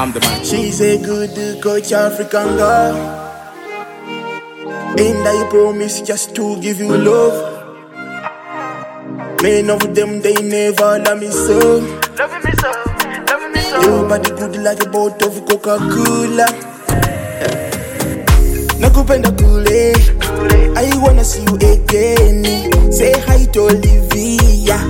I'm the man. She's a good coach African girl, and I promise just to give you love. Many of them, they never love me so. Loving me so, loving me so. Your body good like a bottle of Coca-Cola. Nakupenda kule, I wanna see you again. Say hi to Olivia.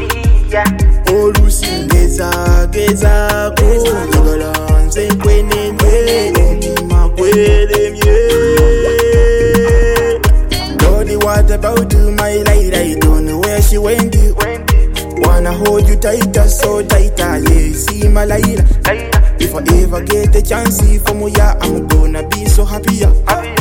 Olusineza geza ko nagalanze kwenene makwele mye. Lordy, what about you, my lady? I don't know where she went. Wanna hold you tighter, so tighter, yeah. See my Laila. If I ever get a chance from you, yeah, I'm gonna be so happy, yeah.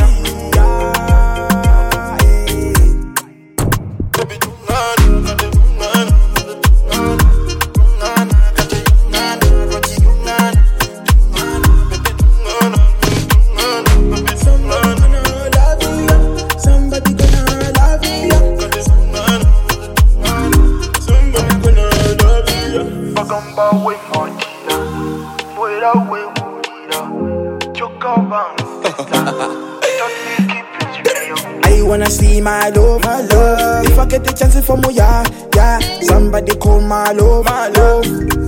I wanna see my love, my love. If I get the chance for me, yeah, yeah. Somebody call my love, my love.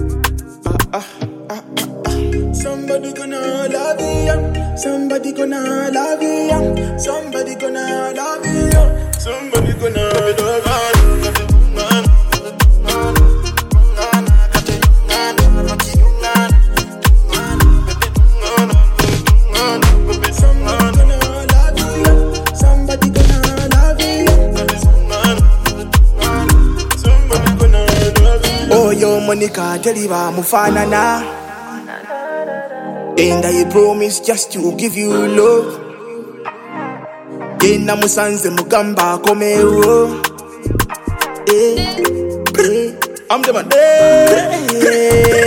Somebody gonna love you, somebody gonna love you, somebody gonna love you, somebody gonna love you. Your money can't deliver mufanana, and I promise just to give you love. Genda musanze mugamba komero. I'm the man.